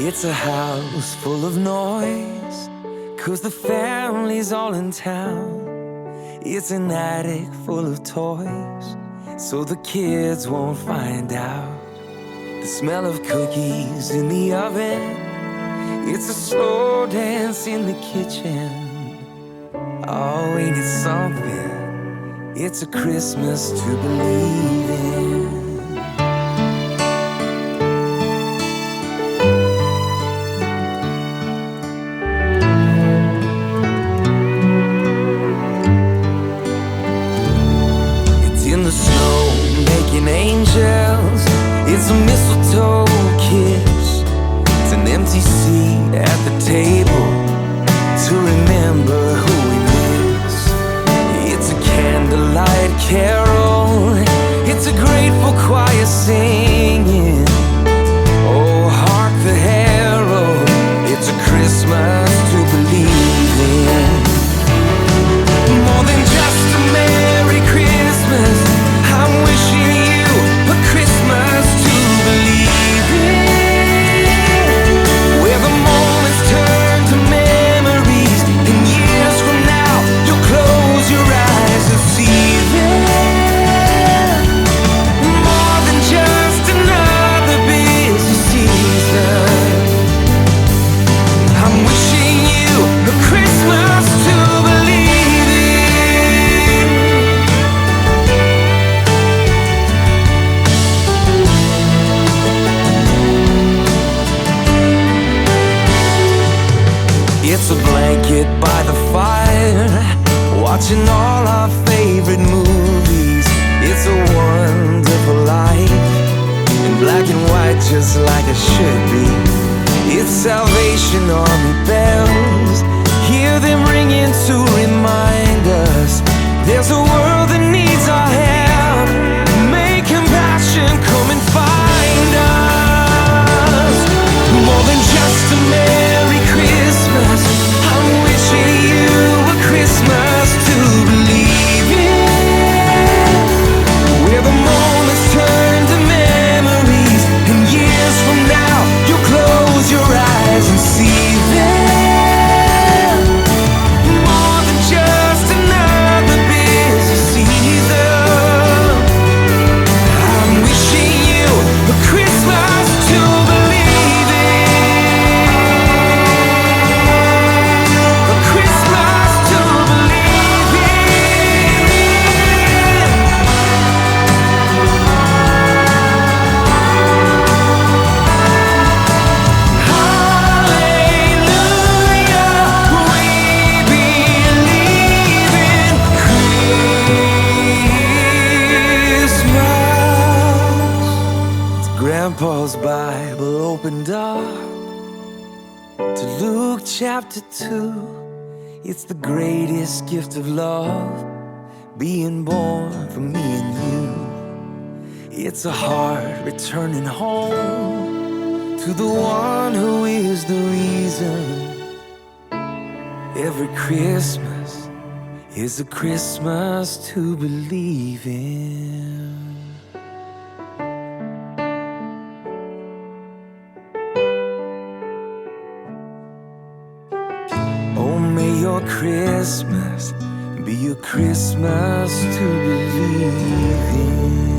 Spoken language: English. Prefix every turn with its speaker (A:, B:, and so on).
A: It's a house full of noise, 'cause the family's all in town. It's an attic full of toys, so the kids won't find out. The smell of cookies in the oven, it's a slow dance in the kitchen. Oh, ain't it something? It's a Christmas to believe in. Angels, it's a mistletoe kiss. It's an empty seat at the table to remember who we miss. It's a candlelight carol, it's a grateful choir singing. Oh, hark the herald, it's a Christmas to believe in. More than just a Merry Christmas, I'm wishing you a Christmas to believe in, where the moments turn to memories, and years from now you'll close your eyes and see them. More than just another busy season, I'm wishing you a Christmas to believe in. It's a blanket by the fire, watching all our favorite movies. It's a wonderful life, in black and white just like it should be. It's Salvation Army bells, hear them ringing to remind us there's a world that needs our help. May compassion come and find us. More than just a Merry Christmas, I'm wishing you a Christmas to believe in, where the moments turn to memories, and years from now you'll close your eyes and see them. More than just another busy season, I'm wishing you a Christmas to believe in, a Christmas to believe in. Hallelujah, we believe in Christmas. Grandpa's Bible opened up to Luke chapter 2. It's the greatest gift of love, being born for me and you. It's a heart returning home to the one who is the reason. Every Christmas is a Christmas to believe in. Oh, may your Christmas be a Christmas to believe in.